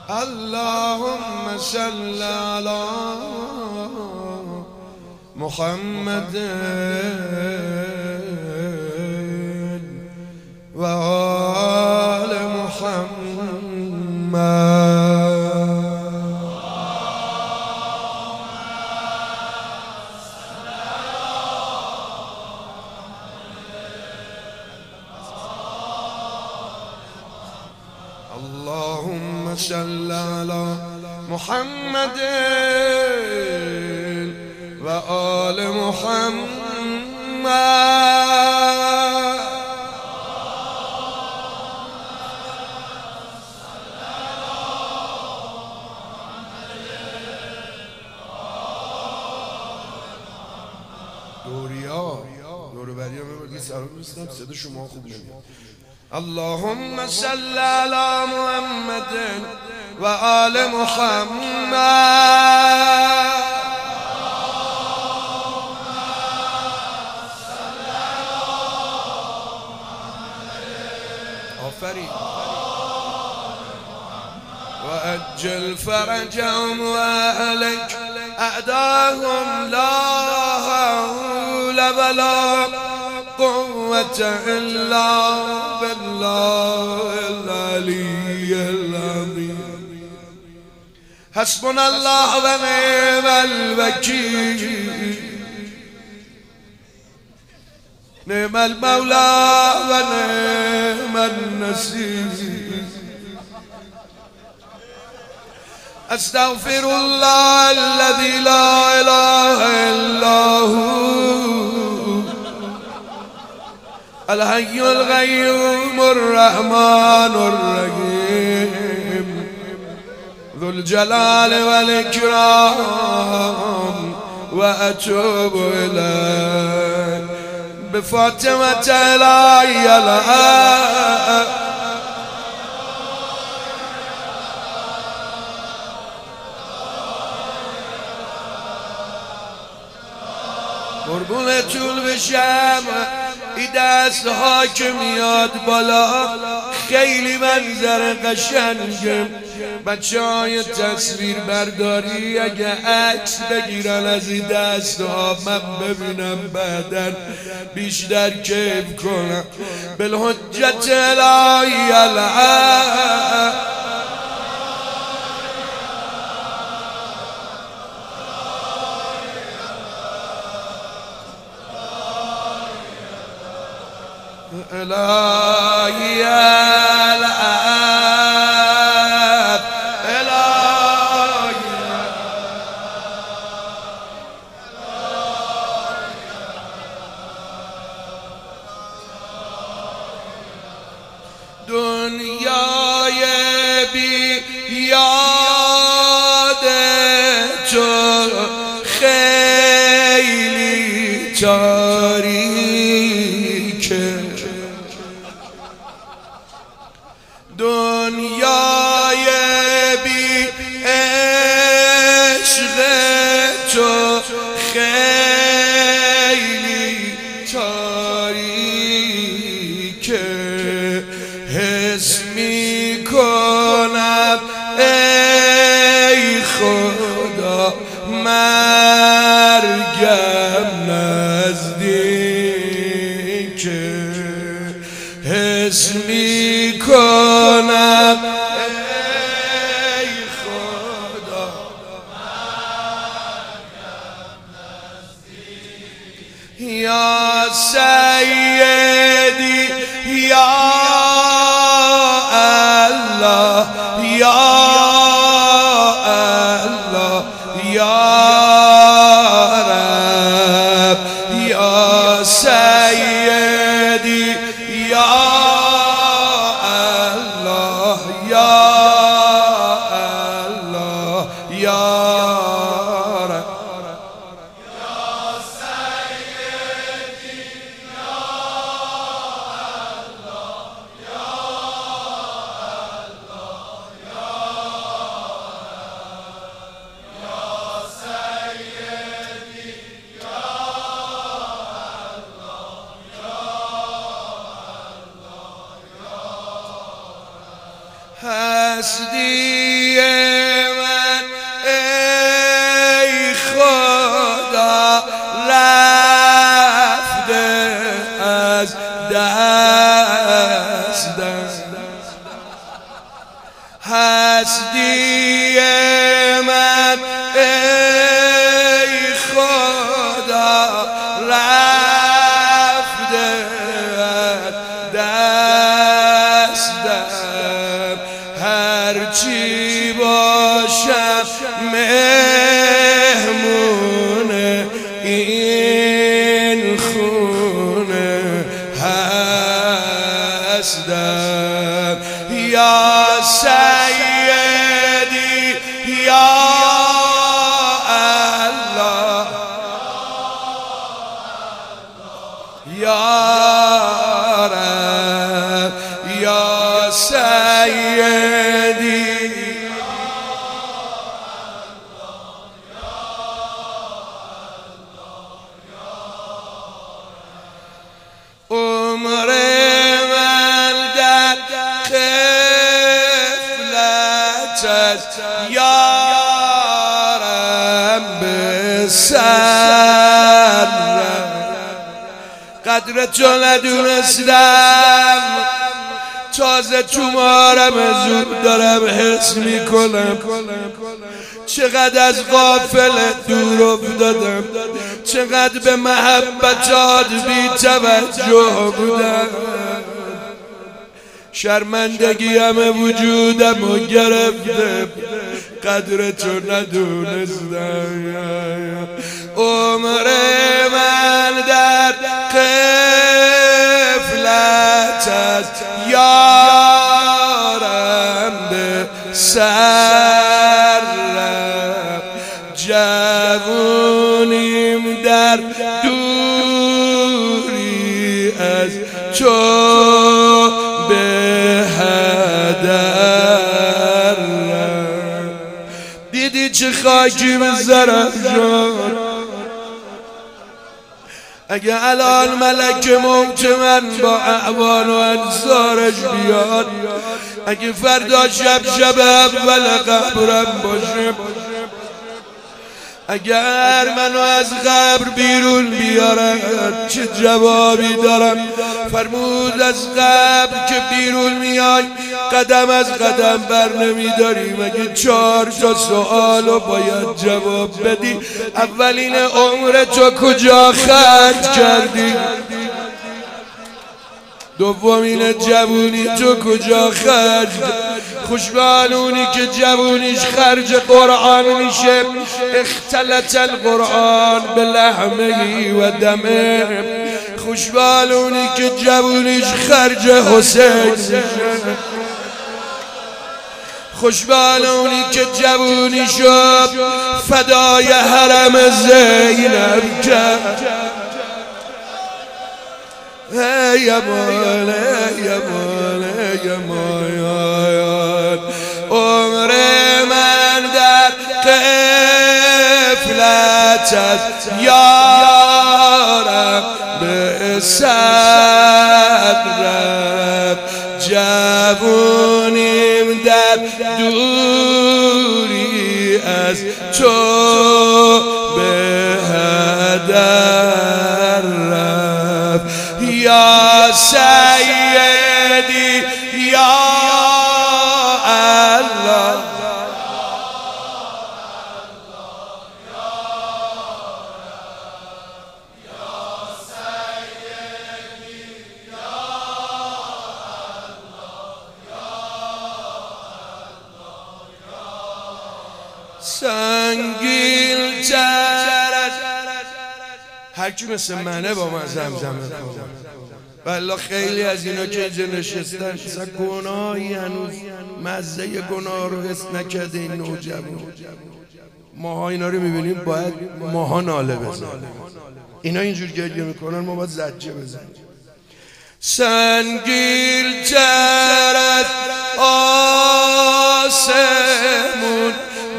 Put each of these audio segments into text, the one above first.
اللهم صل على محمد و آل محمد. اللهم صل على محمد و آل محمد. دور بریا میبردی سلام میستم صدا شما خوب نمیاد. اللهم صل على محمد و آل محمد. آفرین. و اجل فرجهم و اهلک اعداهم لا حول ولا قوة إلا بالله العلي العظيم. حسبنا الله ونعم الوكيل، نعم المولى ونعم النصير. استغفر الله الذي لا إله إلا هو الحي القيوم الرحمن الرحيم ذو الجلال والإكرام، وأتوب إليه بفاطمة إلهي الحق قربون طول بشم. ای دست ها که میاد بالا خیلی منظر قشنگه. بچه های تصویر برداری اگه عکس بگیرن از این دست ها من ببینم بعدن بیشتر کیف کنم. بالحجت الهی الحق إلهي الآب إلهي دنیای بی یاد تو خیلی تاریکه. دنیای بی عشق تو خیلی تاریکه. حس میکنم ای خدا مرگم نزدیکه. حس میکنم ای خدا یا سیدی یا الله یا الله یا رب یا سیدی یا هستی من ای خدا رفته از دستم هستی من ای خدا رفته از دستم هرچی باشم مهمون این خونه هستم یا سیدی یا الله یا رب یا سیدی عمر من در غفلت است یارم به سر قدر تو ندونستم تازه تو مارم زود دارم حس میکنم چقدر از غافلت دور افتادم چقدر به محبتات بی توجه بودم شرمندگی همه وجودم و گرفته قدر تو ندونستم عمر من در غفلت است یارم به سر جوونیم در دوری از تو به هدر دیدی چه خاکی بذارم جان اگه الان ملک موت من با اعوان و انصارش بیاد اگه فردا شب اول قبرم باشه اگر منو از قبر بیرون بیارن چه جوابی دارم فرمود از قبر که بیرون میای قدم از قدم بر نمیداری مگه 4 تا سوالو باید جواب بدی اولین عمر تو کجا خرج کردی دومین جوونی تو کجا خرج خوشبالونی که جوونیش خرج قرآن میشه اختلط القرآن به لحمه و دمه خوشبالونی که جوونیش خرج حسین میشه خوشبالونی که جوونیشو فدای حرم زینب کرد ای امان ای امان ای امان عمر من در غفلت است یارم به سر جوونیم در دوری از تو به هدر یا سیدی یا الله سنگین ترد هر کی مثل منه با من زمزمه کنه والله خیلی از اینا که اینجا نشستن اصلا گناهی هنوز مزه گناه رو حس نکرده این نوجوان ماها اینا رو میبینیم باید ماها ناله بزنیم اینا اینجور گریه میکنن ما باید زجه بزنیم سنگین ترد آسمون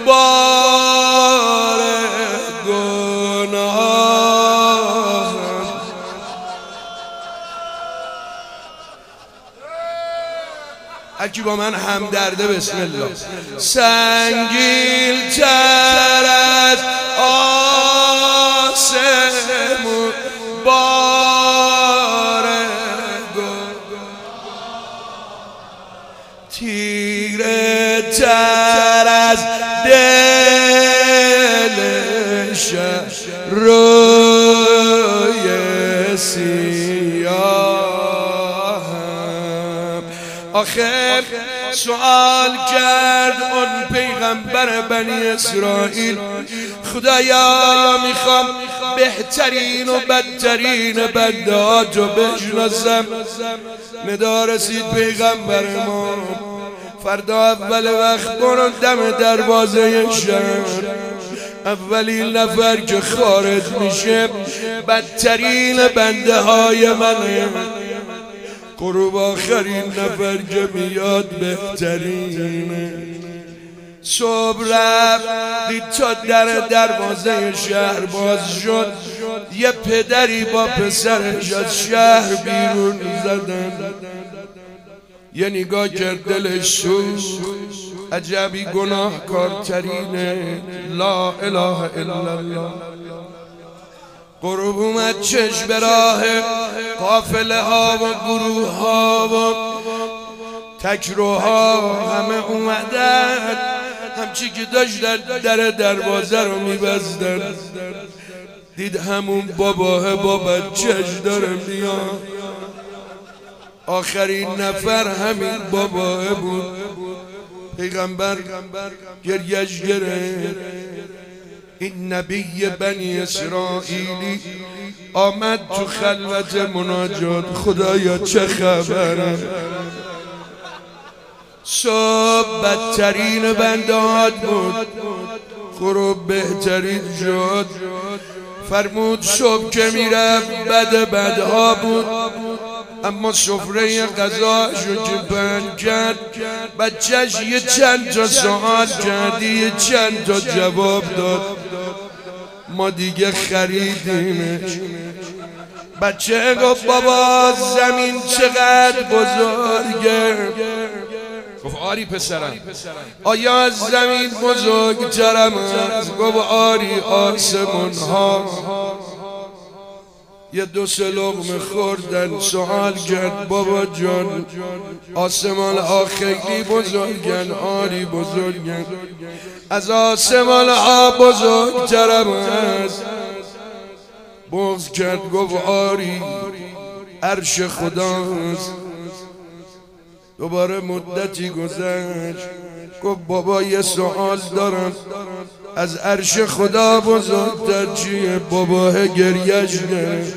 بار گناه هرکی با من همدرده بسم الله. سنگین تر از آسمون باره تیره تر از دلش روی سیاهم. آخر سوال کرد اون پیغمبر بنی اسرائیل خدایا میخوام بهترین و بدترین بندهاتو بشناسم. ندا رسید پیغمبر ما فردا اول وقت برو دم دروازه شهر، اولین نفر که خارج میشه بدترین بنده های منه، قروب آخرین نفر که میاد بهترینه. صبح رفت دید تا دروازه شهر باز شد، یه پدری با پسرش از شهر بیرون زدن. یه نگاه کرد دلش سوخت، عجبی گناهکارترینه، لا اله الا الله. غروب اومد چشم به راه قافله ها و گروه ها و تکروها همه اومدن، همچی که داشتن دروازه رو میبستن. دید همون باباه با بچهش داره میاد. آخرین نفر همین باباه بود. پیغمبر گریش گرفت. این نبی بنی اسرائیلی آمد تو خلوت مناجات، خدایا چه خبره؟ صبح بدترین بندهات بود، غروب بهترین شد. فرمود صبح که میرفت بدها بود، اما سفره غذاشو که بند کرد بچهش یه چند تا سوال کرد، یه چند تا جواب داد، ما دیگه خریدیمش. بچه گفت بابا زمین چقدر بزرگه؟ گفت آری پسرم. آیا از زمین بزرگترم است؟ گفت آری آسمون ها. یه دو سه لقمه خوردن. سوال کرد بابا جان آسمان ها خیلی بزرگن؟ آری بزرگن. از آسمان ها بزرگترم است؟ بغض کرد گفت آری عرش خداست. دوباره مدتی گذشت، گفت بابا یه سوال دارم، از عرش خدا بزرگتر چیه؟ بابا گریش گرفت.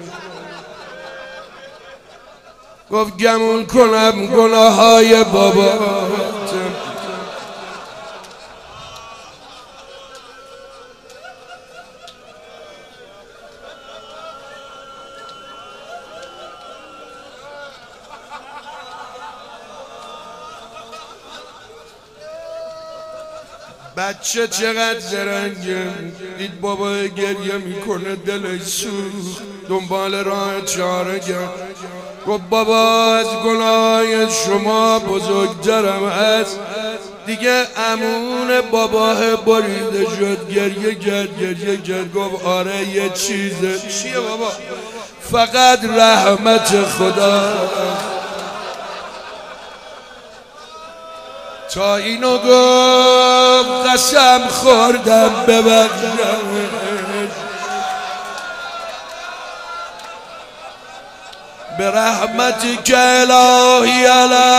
گفت گمون کنم گناه های بابا. بچه چقدر زرنگه، دید بابا گریه میکنه دلش سوخت، دنبال راه چاره کرد. گفت بابا از گناه شما بزرگترم هست. دیگه امون بابا بریده شد، گریه کرد. گفت آره یه چیزه. چیه بابا؟ فقط رحمت خدا. تا اینو گفت قسم خوردم ببخشم، به رحمتی که الهی علی